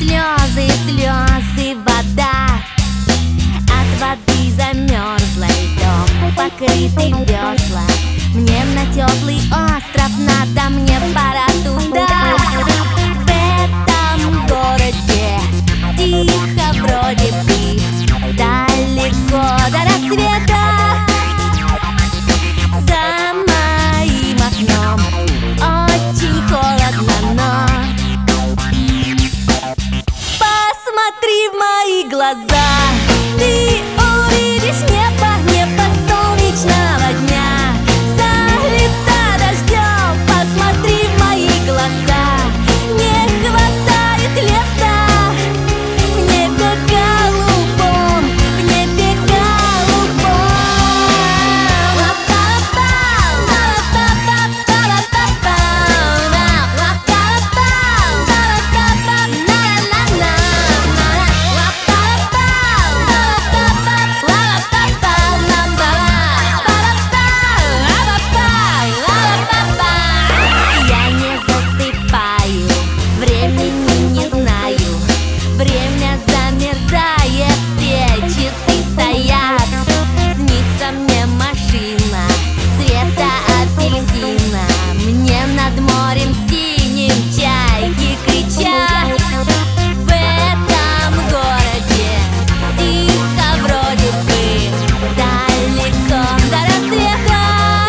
слезы, слезы, вода. От воды замерзла льдом покрыты весла. Мне на теплый остров надо, мне пора туда. В этом городе тихо вроде бы, далеко до рассвета. За моим окном очень холодно, но посмотри в мои глаза. Ты увидишь небо, небо солнечного дня. Залито дождем, посмотри в мои глаза. Не хватает лета в небе голубом, в небе голубом. Я не засыпаю, времени не знаю. Время замерзает, все часы стоят. Снится мне машина цвета апельсина. Мне над морем синим чайки кричат. В этом городе тихо вроде бы, далеко до рассвета.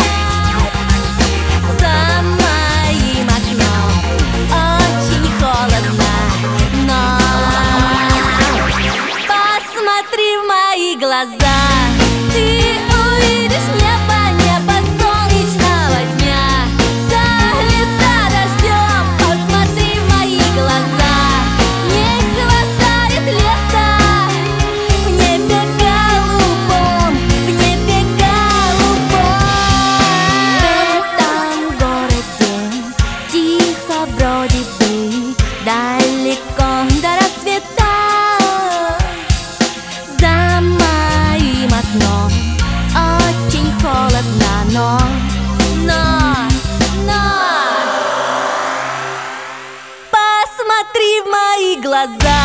За моим окном очень холодно, но посмотри в мои глаза. Ты увидишь небо, небо солнечного дня. Залито дождем, посмотри в мои глаза. Не хватает лета в небе голубом, в небе голубом. В этом городе тихо вроде бы, далеко до рассвета. За моим окном очень холодно, но посмотри в мои глаза.